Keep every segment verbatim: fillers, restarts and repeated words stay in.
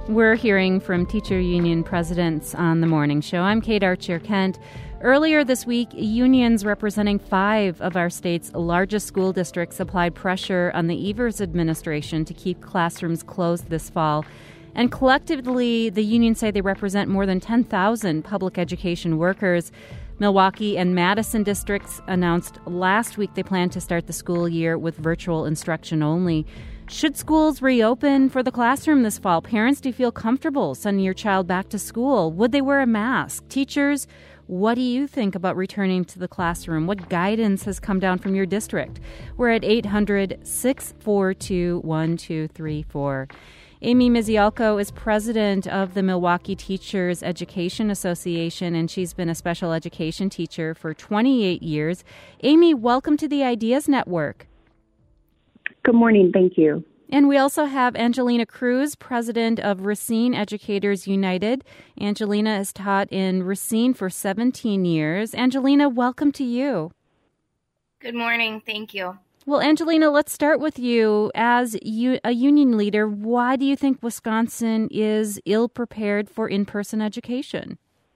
We're hearing from teacher union presidents on the morning show. I'm Kate Archer-Kent. Earlier this week, unions representing five of our state's largest school districts applied pressure on the Evers administration to keep classrooms closed this fall. And collectively, the unions say they represent more than ten thousand public education workers. Milwaukee and Madison districts announced last week they plan to start the school year with virtual instruction only. Should schools reopen for the classroom this fall? Parents, do you feel comfortable sending your child back to school? Would they wear a mask? Teachers, what do you think about returning to the classroom? What guidance has come down from your district? We're at eight hundred, six four two, one two three four. Amy Mizialko is president of the Milwaukee Teachers Education Association, and she's been a special education teacher for twenty-eight years. Amy, welcome to the Ideas Network. Good morning. Thank you. And we also have Angelina Cruz, president of Racine Educators United. Angelina has taught in Racine for seventeen years. Angelina, welcome to you. Good morning. Thank you. Well, Angelina, let's start with you. As you, a union leader, why do you think Wisconsin is ill-prepared for in-person education?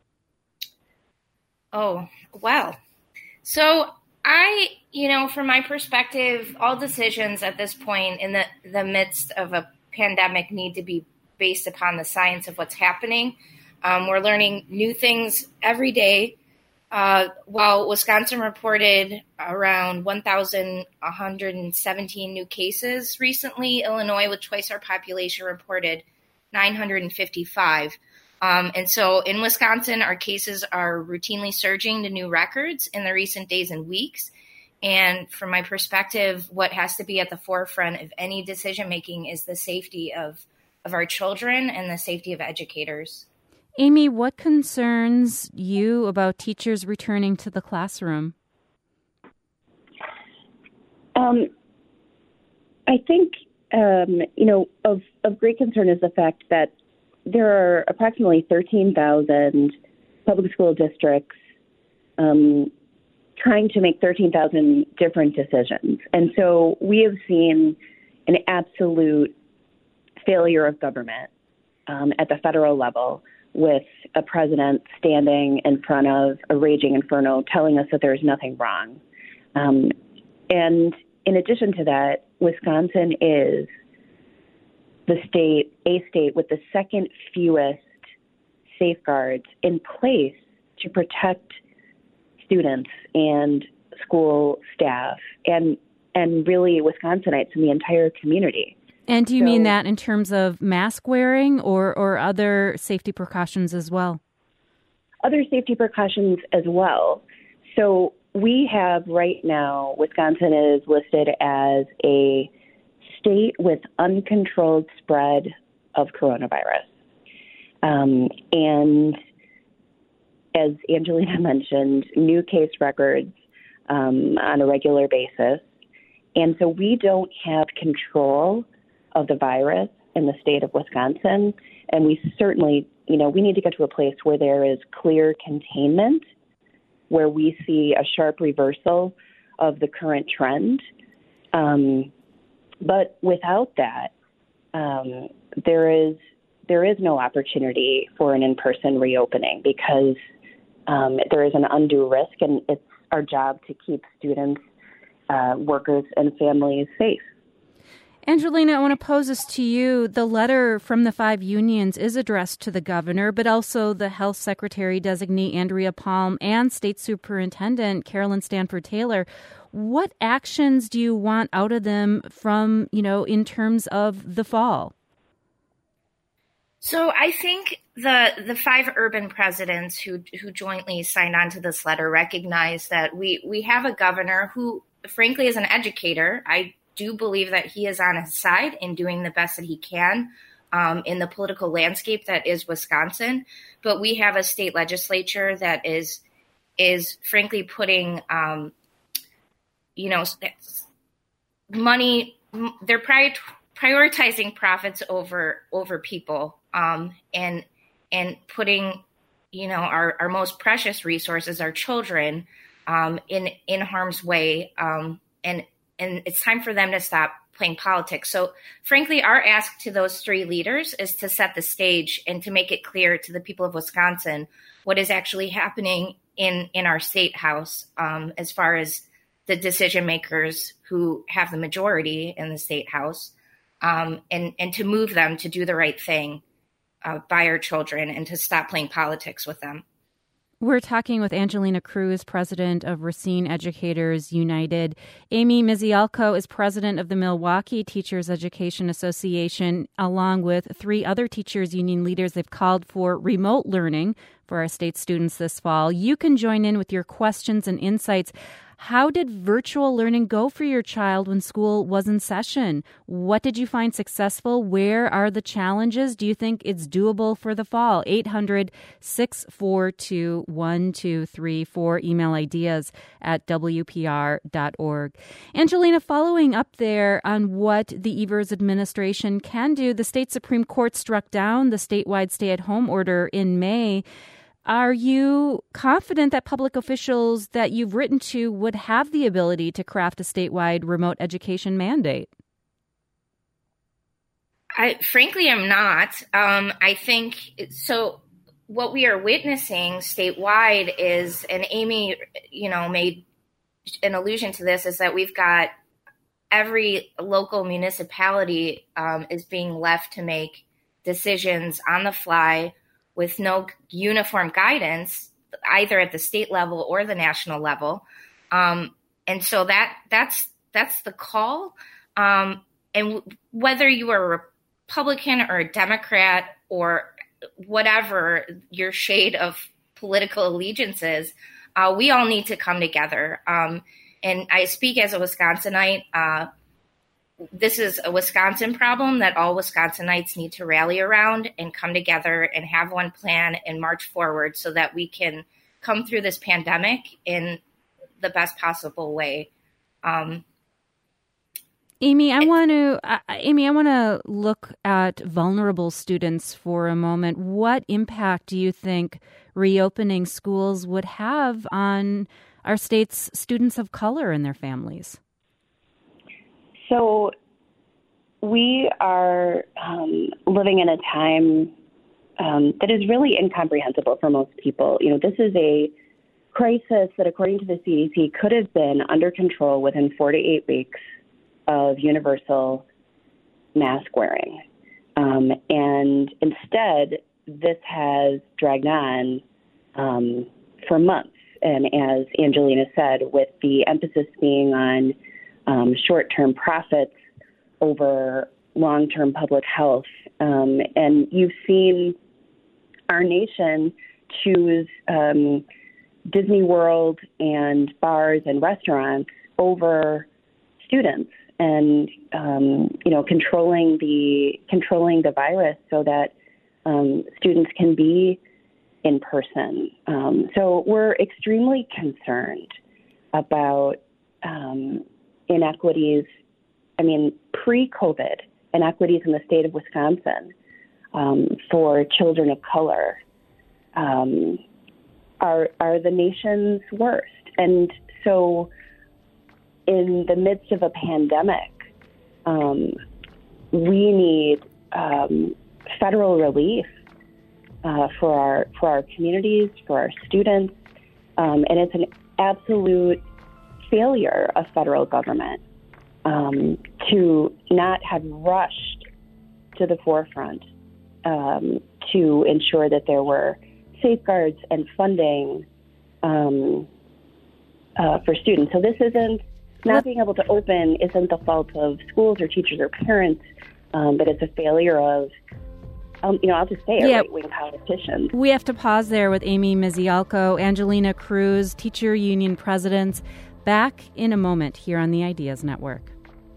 Oh, well. So I, you know, from my perspective, all decisions at this point in the, the midst of a pandemic need to be based upon the science of what's happening. Um, we're learning new things every day. Uh, while Wisconsin reported around one thousand one hundred seventeen new cases recently, Illinois, with twice our population, reported nine hundred fifty-five. Um, and so in Wisconsin, our cases are routinely surging to new records in the recent days and weeks. And from my perspective, what has to be at the forefront of any decision making is the safety of, of our children and the safety of educators. Amy, what concerns you about teachers returning to the classroom? Um, I think, um, you know, of, of great concern is the fact that there are approximately thirteen thousand public school districts um, trying to make thirteen thousand different decisions. And so we have seen an absolute failure of government um, at the federal level, with a president standing in front of a raging inferno telling us that there is nothing wrong. Um, and in addition to that, Wisconsin is the state, a state with the second fewest safeguards in place to protect students and school staff and and really Wisconsinites in the entire community. And do you so, mean that in terms of mask wearing or, or other safety precautions as well? Other safety precautions as well. So we have right now, Wisconsin is listed as a state with uncontrolled spread of coronavirus. Um, and as Angelina mentioned, new case records um, on a regular basis. And so we don't have control of the virus in the state of Wisconsin. And we certainly, you know, we need to get to a place where there is clear containment, where we see a sharp reversal of the current trend. Um, but without that, um, there is there is no opportunity for an in-person reopening because um, there is an undue risk, and it's our job to keep students, uh, workers, and families safe. Angelina, I want to pose this to you. The letter from the five unions is addressed to the governor, but also the health secretary designee, Andrea Palm, and state superintendent, Carolyn Stanford Taylor. What actions do you want out of them from, you know, in terms of the fall? So I think the the five urban presidents who who jointly signed on to this letter recognize that we, we have a governor who, frankly, is an educator. I do believe that he is on his side in doing the best that he can um, in the political landscape that is Wisconsin. But we have a state legislature that is, is frankly putting, um, you know, money, they're prior- prioritizing profits over, over people um, and, and putting, you know, our, our most precious resources, our children, um, in, in harm's way. Um, and, And it's time for them to stop playing politics. So frankly, our ask to those three leaders is to set the stage and to make it clear to the people of Wisconsin what is actually happening in, in our state house um, as far as the decision makers who have the majority in the state house, um, and, and to move them to do the right thing uh, by our children and to stop playing politics with them. We're talking with Angelina Cruz, president of Racine Educators United. Amy Mizialko is president of the Milwaukee Teachers Education Association, along with three other teachers union leaders. They've called for remote learning for our state students this fall. You can join in with your questions and insights. How did virtual learning go for your child when school was in session? What did you find successful? Where are the challenges? Do you think it's doable for the fall? eight hundred, six four two, one two three four. Email ideas at w p r dot org. Angelina, following up there on what the Evers administration can do, the state Supreme Court struck down the statewide stay-at-home order in May. Are you confident that public officials that you've written to would have the ability to craft a statewide remote education mandate? I frankly am not. Um, I think so. What we are witnessing statewide is, and Amy, you know, made an allusion to this, is that we've got every local municipality um, is being left to make decisions on the fly with no uniform guidance, either at the state level or the national level. Um, and so that that's that's the call. Um, and w- whether you are a Republican or a Democrat or whatever your shade of political allegiances, uh, we all need to come together. Um, and I speak as a Wisconsinite. Uh, This is a Wisconsin problem that all Wisconsinites need to rally around and come together and have one plan and march forward so that we can come through this pandemic in the best possible way. Um, Amy, I want to uh, Amy, I want to look at vulnerable students for a moment. What impact do you think reopening schools would have on our state's students of color and their families? So we are um, living in a time um, that is really incomprehensible for most people. You know, this is a crisis that, according to the C D C, could have been under control within four to eight weeks of universal mask wearing. Um, and instead, this has dragged on um, for months. And as Angelina said, with the emphasis being on Um, short-term profits over long-term public health. Um, and you've seen our nation choose um, Disney World and bars and restaurants over students and, um, you know, controlling the controlling the virus so that um, students can be in person. Um, so we're extremely concerned about um, inequities, I mean, pre-COVID inequities in the state of Wisconsin um, for children of color um, are are the nation's worst. And so in the midst of a pandemic, um, we need um, federal relief uh, for our for our communities, for our students, um, and it's an absolute failure of federal government um, to not have rushed to the forefront um, to ensure that there were safeguards and funding um, uh, for students. So this isn't, not being able to open isn't the fault of schools or teachers or parents, um, but it's a failure of, um, you know, I'll just say it, yeah. right-wing politicians. We have to pause there with Amy Mizialko, Angelina Cruz, teacher union presidents. Back in a moment here on the Ideas Network.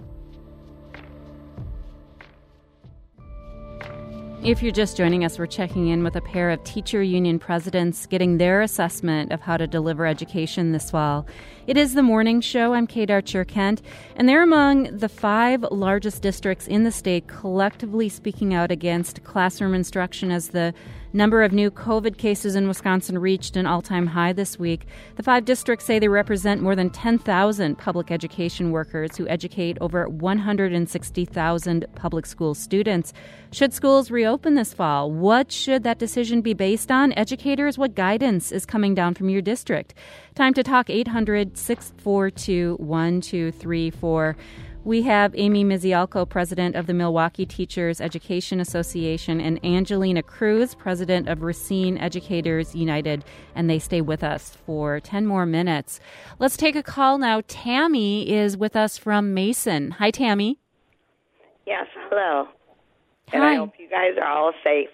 If you're just joining us, we're checking in with a pair of teacher union presidents getting their assessment of how to deliver education this fall. It is the morning show. I'm Kate Archer-Kent, and they're among the five largest districts in the state collectively speaking out against classroom instruction as the Number of new COVID cases in Wisconsin reached an all-time high this week. The five districts say they represent more than ten thousand public education workers who educate over one hundred sixty thousand public school students. Should schools reopen this fall? What should that decision be based on? Educators, what guidance is coming down from your district? Time to talk. Eight hundred, six four two, one two three four. We have Amy Mizialko, president of the Milwaukee Teachers Education Association, and Angelina Cruz, president of Racine Educators United, and they stay with us for ten more minutes. Let's take a call now. Tammy is with us from Mason. Hi, Tammy. Yes, hello. Hi. And I hope you guys are all safe.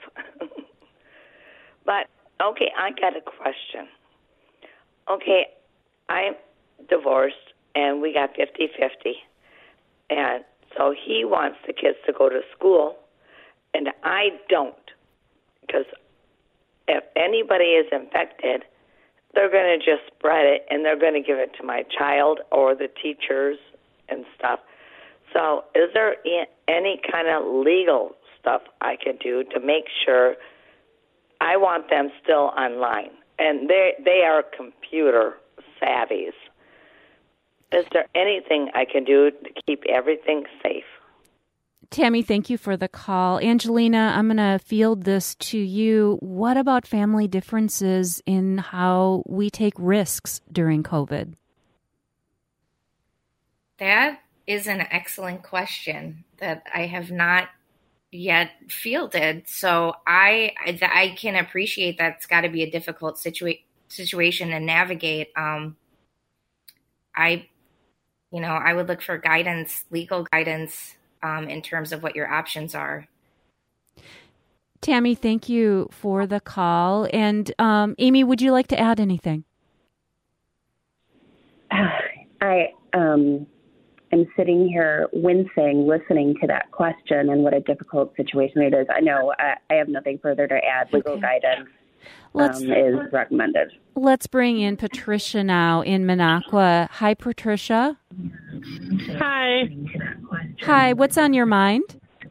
But, okay, I got a question. Okay, I'm divorced, and we got fifty-fifty. And so he wants the kids to go to school, and I don't. Because if anybody is infected, they're going to just spread it, and they're going to give it to my child or the teachers and stuff. So is there any kind of legal stuff I can do to make sure I want them still online? And they they are computer savvies. Is there anything I can do to keep everything safe? Tammy, thank you for the call. Angelina, I'm going to field this to you. What about family differences in how we take risks during COVID? That is an excellent question that I have not yet fielded. So I I can appreciate that's got to be a difficult situa- situation to navigate. Um, I, you know, I would look for guidance, legal guidance, um, in terms of what your options are. Tammy, thank you for the call. And um, Amy, would you like to add anything? I um, am sitting here wincing, listening to that question and what a difficult situation it is. I know I, I have nothing further to add. Legal Okay. guidance Let's, um, is recommended. Let's bring in Patricia now in Minocqua. Hi, Patricia. Hi. Hi, what's on your mind?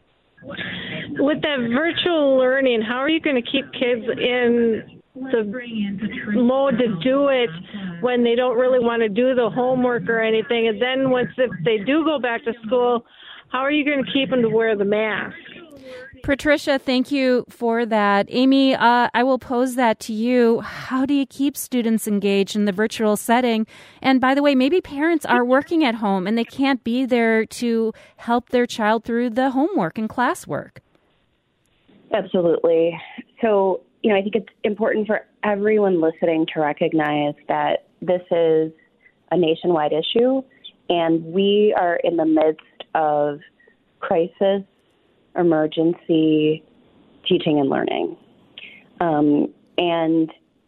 With that virtual learning, how are you going to keep kids in the mode to do it when they don't really want to do the homework or anything? And then once if they do go back to school, how are you going to keep them to wear the mask? Patricia, thank you for that. Amy, uh, I will pose that to you. How do you keep students engaged in the virtual setting? And by the way, maybe parents are working at home and they can't be there to help their child through the homework and classwork. Absolutely. So, you know, I think it's important for everyone listening to recognize that this is a nationwide issue, and we are in the midst of crisis, emergency teaching and learning. Um, and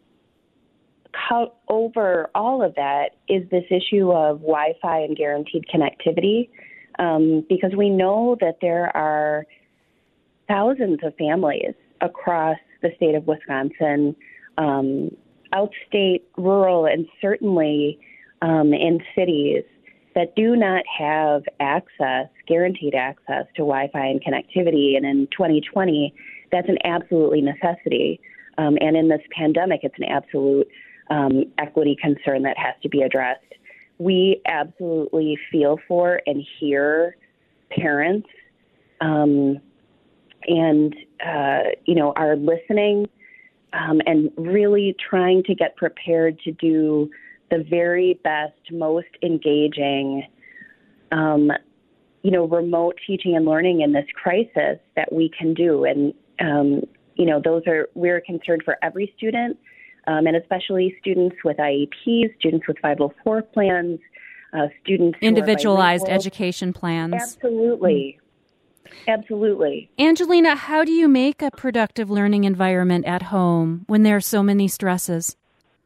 co- over all of that is this issue of Wi-Fi and guaranteed connectivity, um, because we know that there are thousands of families across the state of Wisconsin, um, outstate, rural, and certainly um, in cities that do not have access, guaranteed access to Wi-Fi and connectivity. And in twenty twenty, that's an absolutely necessity. Um, and in this pandemic, it's an absolute um, equity concern that has to be addressed. We absolutely feel for and hear parents um, and, uh, you know, are listening um, and really trying to get prepared to do the very best, most engaging, um, you know, remote teaching and learning in this crisis that we can do. And, um, you know, those are, we're concerned for every student, um, and especially students with I E Ps, students with five oh four plans, uh, students who Individualized are bilingual. education plans. Absolutely. Mm-hmm. Absolutely. Angelina, how do you make a productive learning environment at home when there are so many stresses?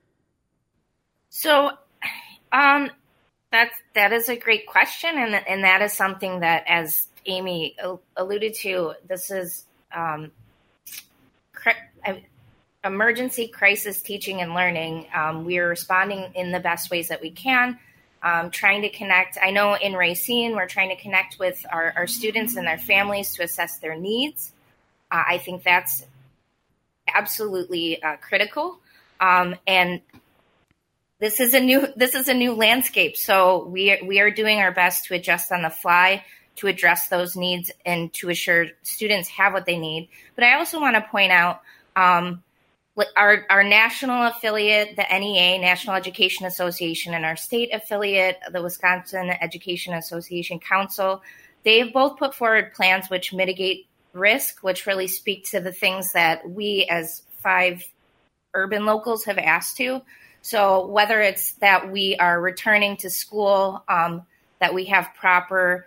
So, um, that's that is a great question, and and that is something that, as Amy alluded to, this is um, cri- emergency crisis teaching and learning. Um, we are responding in the best ways that we can, um, trying to connect. I know in Racine, we're trying to connect with our, our students and their families to assess their needs. Uh, I think that's absolutely uh, critical. Um, and this is a new this is a new landscape. So we are, we are doing our best to adjust on the fly, to address those needs and to assure students have what they need. But I also want to point out um, our, our national affiliate, the N E A, National Education Association, and our state affiliate, the Wisconsin Education Association Council, they've both put forward plans which mitigate risk, which really speak to the things that we as five urban locals have asked to. So whether it's that we are returning to school, um, that we have proper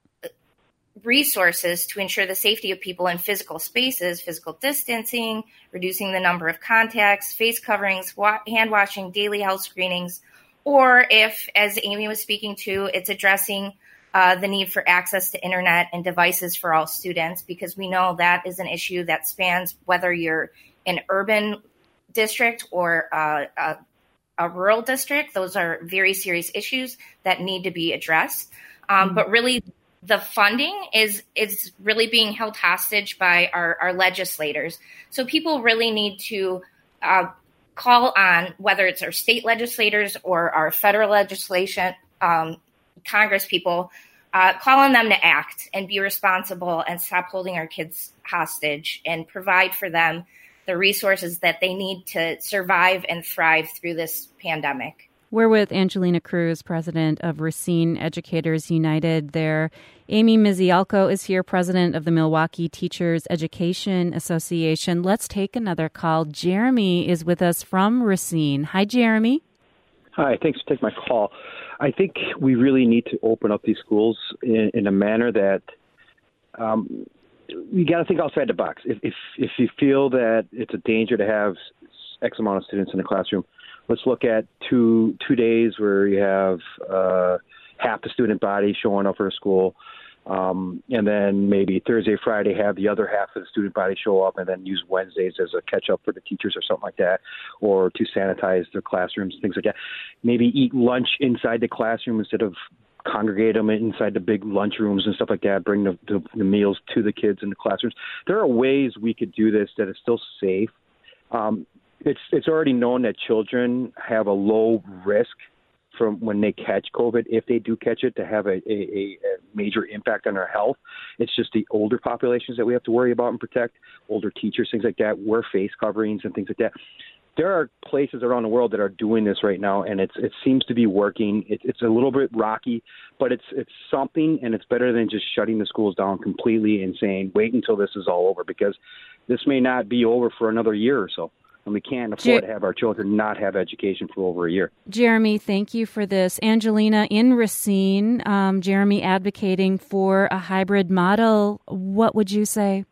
resources to ensure the safety of people in physical spaces, physical distancing, reducing the number of contacts, face coverings, wa- hand washing, daily health screenings, or if, as Amy was speaking to, it's addressing uh, the need for access to internet and devices for all students, because we know that is an issue that spans whether you're an urban district or uh, a, a rural district. Those are very serious issues that need to be addressed. Um, mm-hmm. But really, the funding is is really being held hostage by our, our legislators. So people really need to uh, call on, whether it's our state legislators or our federal legislation, um, Congress people, uh, call on them to act and be responsible and stop holding our kids hostage and provide for them the resources that they need to survive and thrive through this pandemic. We're with Angelina Cruz, president of Racine Educators United there. Amy Mizialko is here, president of the Milwaukee Teachers Education Association. Let's take another call. Jeremy is with us from Racine. Hi, Jeremy. Hi, thanks for taking my call. I think we really need to open up these schools in, in a manner that um, you got to think outside the box. If, if if you feel that it's a danger to have X amount of students in the classroom, let's look at two two days where you have uh, half the student body showing up for a school, um, and then maybe Thursday, Friday have the other half of the student body show up, and then use Wednesdays as a catch-up for the teachers or something like that, or to sanitize their classrooms, things like that. Maybe eat lunch inside the classroom instead of congregate them inside the big lunch rooms and stuff like that, bring the, the, the meals to the kids in the classrooms. There are ways we could do this that is still safe. Um, It's it's already known that children have a low risk from when they catch COVID, if they do catch it, to have a, a, a major impact on their health. It's just the older populations that we have to worry about and protect, older teachers, things like that, wear face coverings and things like that. There are places around the world that are doing this right now, and it's it seems to be working. It, it's a little bit rocky, but it's it's something, and it's better than just shutting the schools down completely and saying, wait until this is all over, because this may not be over for another year or so. And we can't afford Jer- to have our children not have education for over a year. Jeremy, thank you for this. Angelina, in Racine, um, Jeremy advocating for a hybrid model. What would you say?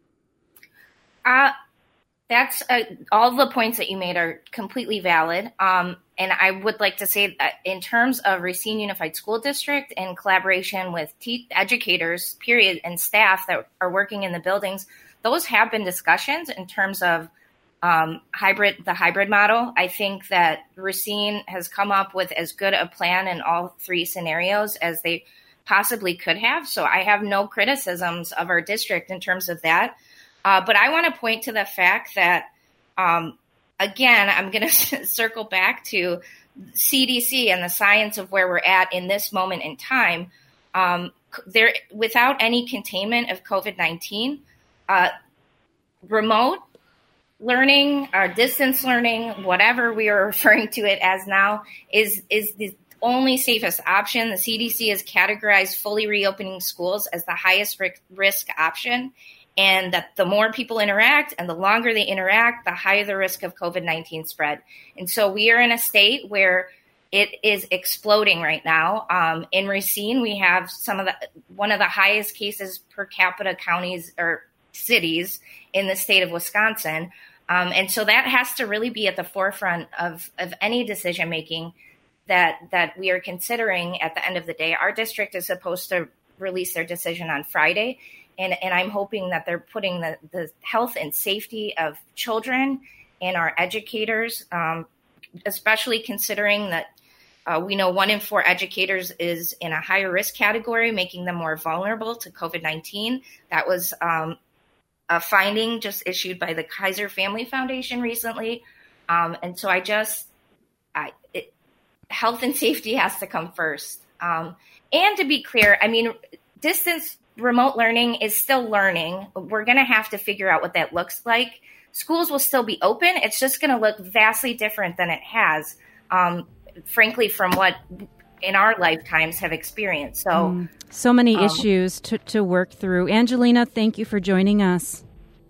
Uh, that's uh, all the points that you made are completely valid. Um, and I would like to say that in terms of Racine Unified School District, in collaboration with te- educators, period, and staff that are working in the buildings, those have been discussions in terms of Um, hybrid, the hybrid model. I think that Racine has come up with as good a plan in all three scenarios as they possibly could have. So I have no criticisms of our district in terms of that. Uh, but I want to point to the fact that, um, again, I'm going to circle back to C D C and the science of where we're at in this moment in time. Um, there, without any containment of COVID nineteen, uh, remote learning or distance learning, whatever we are referring to it as now, is is the only safest option. The C D C has categorized fully reopening schools as the highest risk option, and that the more people interact and the longer they interact, the higher the risk of COVID nineteen spread. And so we are in a state where it is exploding right now. Um, in Racine, we have some of the one of the highest cases per capita counties or cities in the state of Wisconsin. Um, and so that has to really be at the forefront of, of any decision making that that we are considering at the end of the day. Our district is supposed to release their decision on Friday, and, and I'm hoping that they're putting the, the health and safety of children and our educators, um, especially considering that uh, we know one in four educators is in a higher risk category, making them more vulnerable to COVID nineteen. That was um, a finding just issued by the Kaiser Family Foundation recently. Um, and so I just, I, it, health and safety has to come first. Um, and to be clear, I mean, distance remote learning is still learning. We're going to have to figure out what that looks like. Schools will still be open. It's just going to look vastly different than it has, um, frankly, from what in our lifetimes have experienced. So, mm, so many um, issues to, to work through. Angelina, thank you for joining us.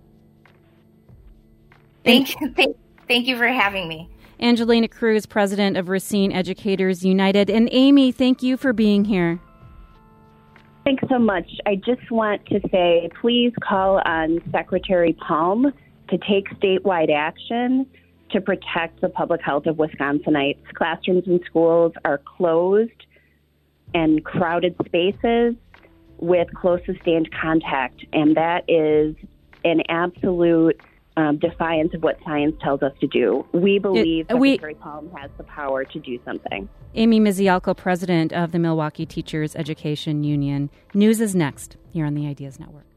Thank you. Thank, thank you for having me. Angelina Cruz, president of Racine Educators United. And Amy, thank you for being here. Thanks so much. I just want to say, please call on Secretary Palm to take statewide action to protect the public health of Wisconsinites. Classrooms and schools are closed and crowded spaces with close sustained contact, and that is an absolute um, defiance of what science tells us to do. We believe it, we, Secretary Palm has the power to do something. Amy Mizialko, president of the Milwaukee Teachers Education Union. News is next here on the Ideas Network.